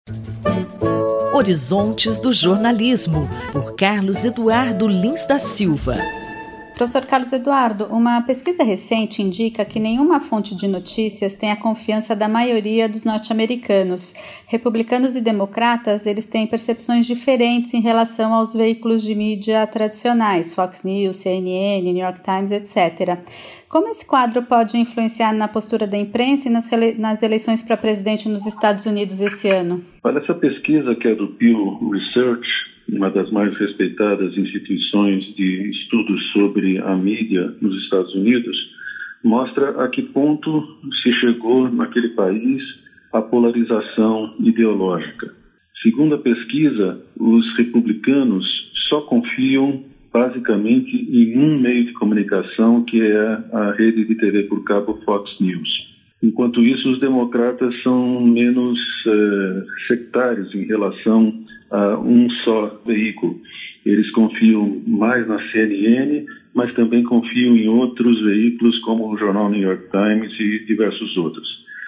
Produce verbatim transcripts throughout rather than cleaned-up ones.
Horizontes do Jornalismo, por Carlos Eduardo Lins da Silva. Professor Carlos Eduardo, uma pesquisa recente indica que nenhuma fonte de notícias tem a confiança da maioria dos norte-americanos. Republicanos e democratas, eles têm percepções diferentes em relação aos veículos de mídia tradicionais, Fox News, C N N, New York Times, etcétera. Como esse quadro pode influenciar na postura da imprensa e nas, rele- nas eleições para presidente nos Estados Unidos esse ano? Olha, essa pesquisa, que é do Pew Research, uma das mais respeitadas instituições de estudos sobre a mídia nos Estados Unidos, mostra a que ponto se chegou naquele país a polarização ideológica. Segundo a pesquisa, os republicanos só confiam basicamente em um meio de comunicação, que é a rede de T V por cabo Fox News. Enquanto isso, os democratas são menos uh, sectários em relação a um só veículo. Eles confiam mais na C N N, mas também confiam em outros veículos, como o jornal New York Times e diversos outros.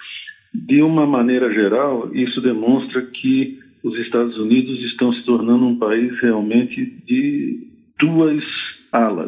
De uma maneira geral, isso demonstra que os Estados Unidos estão se tornando um país realmente de duas alas,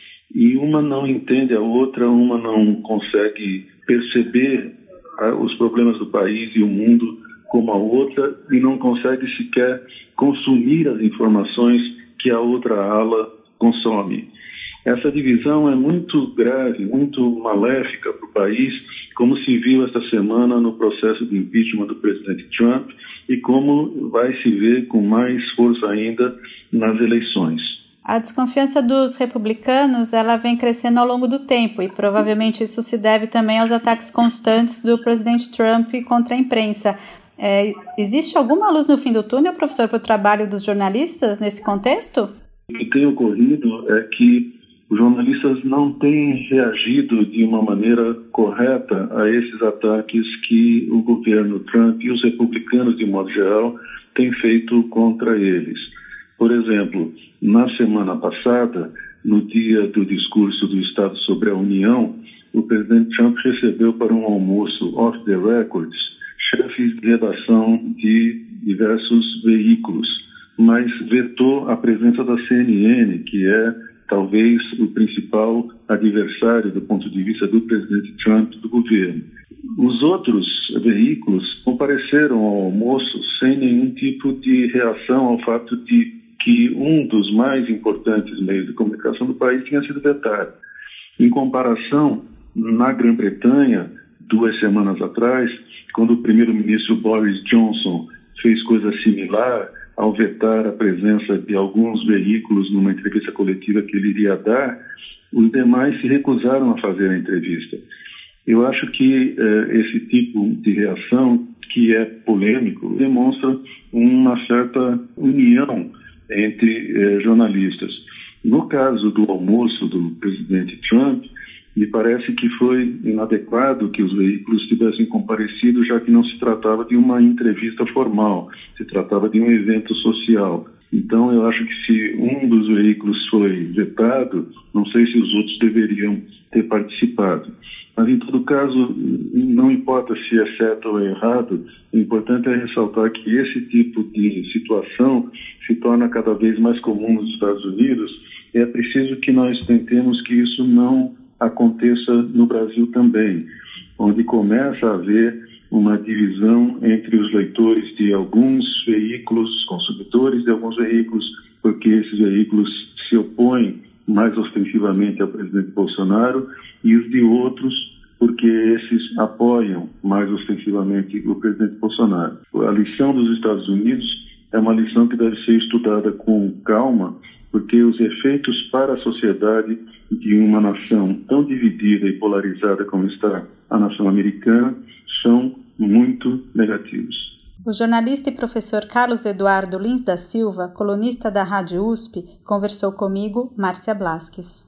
e uma não entende a outra, uma não consegue perceber os problemas do país e o mundo como a outra, e não consegue sequer consumir as informações que a outra ala consome. Essa divisão é muito grave, muito maléfica para o país, como se viu esta semana no processo de impeachment do presidente Trump, e como vai se ver com mais força ainda nas eleições. A desconfiança dos republicanos, ela vem crescendo ao longo do tempo, e provavelmente isso se deve também aos ataques constantes do presidente Trump contra a imprensa. É, existe alguma luz no fim do túnel, professor, para o trabalho dos jornalistas nesse contexto? O que tem ocorrido é que os jornalistas não têm reagido de uma maneira correta a esses ataques que o governo Trump e os republicanos, de modo geral, têm feito contra eles. Por exemplo, na semana passada, no dia do discurso do Estado sobre a União, o presidente Trump recebeu para um almoço off the records chefes de redação de diversos veículos, mas vetou a presença da C N N, que é talvez o principal adversário do ponto de vista do presidente Trump do governo. Os outros veículos compareceram ao almoço sem nenhum tipo de reação ao fato de que um dos mais importantes meios de comunicação do país tinha sido vetado. Em comparação, na Grã-Bretanha, duas semanas atrás, quando o primeiro-ministro Boris Johnson fez coisa similar ao vetar a presença de alguns veículos numa entrevista coletiva que ele iria dar, os demais se recusaram a fazer a entrevista. Eu acho que eh, esse tipo de reação, que é polêmico, demonstra uma certa união entre eh, jornalistas. No caso do almoço do presidente Trump, me parece que foi inadequado que os veículos tivessem comparecido, já que não se tratava de uma entrevista formal, se tratava de um evento social. Então, eu acho que se um dos veículos foi vetado, não sei se os outros deveriam ter participado. Mas, em todo caso, não importa se é certo ou é errado, o importante é ressaltar que esse tipo de situação se torna cada vez mais comum nos Estados Unidos, e é preciso que nós tentemos que isso não aconteça no Brasil também, onde começa a haver uma divisão entre os leitores de alguns veículos, os consumidores de alguns veículos, porque esses veículos se opõem mais ostensivamente ao presidente Bolsonaro, e os de outros porque esses apoiam mais ostensivamente o presidente Bolsonaro. A lição dos Estados Unidos é uma lição que deve ser estudada com calma, porque os efeitos para a sociedade de uma nação tão dividida e polarizada como está a nação americana são muito negativos. O jornalista e professor Carlos Eduardo Lins da Silva, colunista da Rádio U S P, conversou comigo, Márcia Blasques.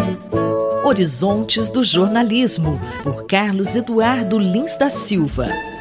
Horizontes do Jornalismo, por Carlos Eduardo Lins da Silva.